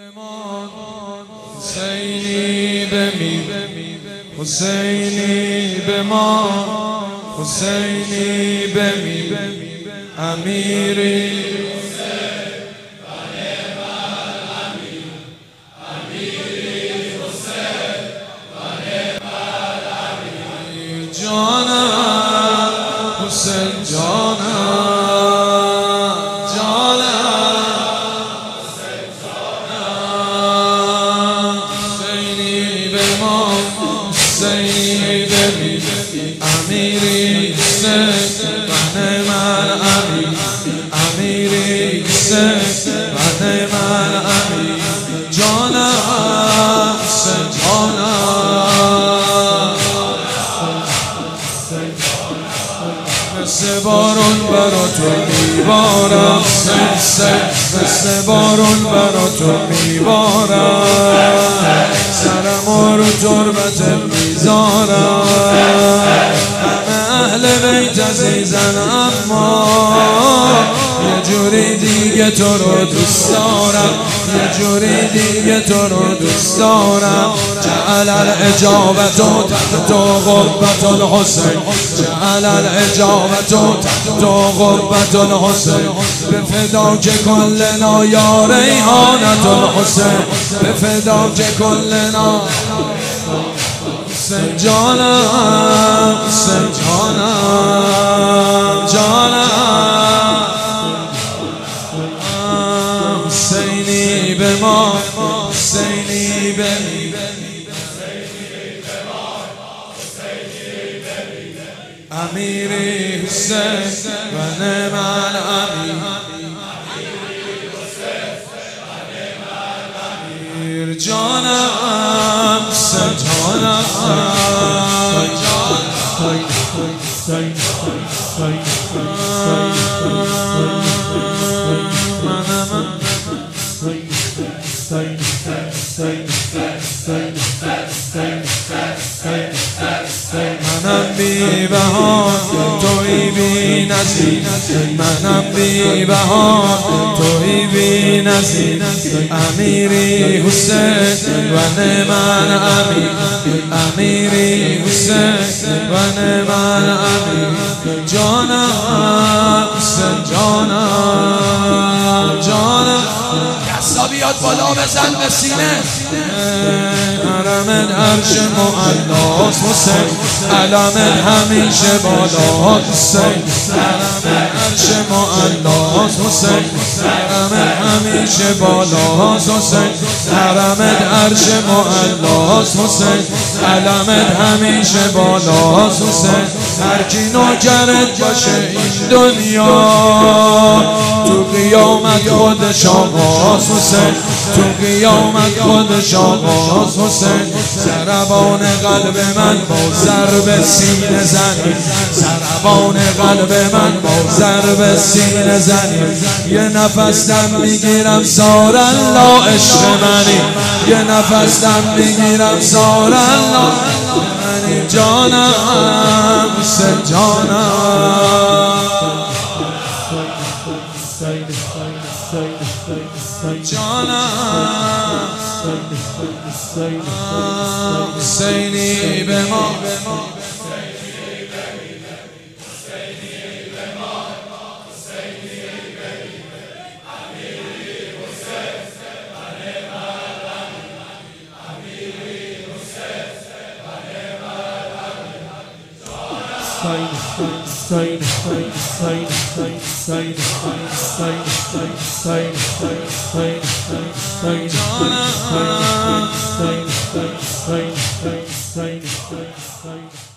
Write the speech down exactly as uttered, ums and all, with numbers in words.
بمان حسینی بمی حسینی بمان حسینی بمی امیری جانم حسین جانم جانم حسین جانم حسینی بمان حسینی بمی امیری حسین من من امیر امیری حسین من من امیر جانم حسین جانم مثل بارون برا تو میبارم مثل بارون برا تو میبارم سرم رو تربت میذارم همه اهل بیت عزیزن اما یه جوری دیگه تو رو دوست دارم یه جوری دیگه تو رو دوست دارم جعل الاجابت تحت قبة الحسین جعل الاجابت تحت قبة الحسین بفداک کلنا یا ریحانة الحسین بفداک کلنا حسین جانم حسین جانم جانم حسینی بمان حسینی بمی امیری حسین من من امیر امیر جانم حسین جانم منم بی بهان توی بی نظیر منم بی بهان توی بی نظیر امیری حسین و من امیر امیری حسین و من امیر جانم حسین جانم جانم دستا بیاد بالا بزن به سینه حرم عرش معلاست حسین علمت همیشه بالاست حسین حرم عرش معلاست حسین علمت همیشه بالاست حسین حرمت عرش معلاست حسین علمت همیشه بالاست حسین هر کی نوکرت باشه این دنیا تو قیامت خودش آغاز حسین تو قیامت خودش آغاز حسین ضربان قلب من با ضرب سینه زنی ضربان قلب من با ضرب سینه زنی یه نفس دم میگیرم سار الله عشق منی یه نفس دم میگیرم سار الله منی جانم حسین جانم جانم حسینی بمان Sign,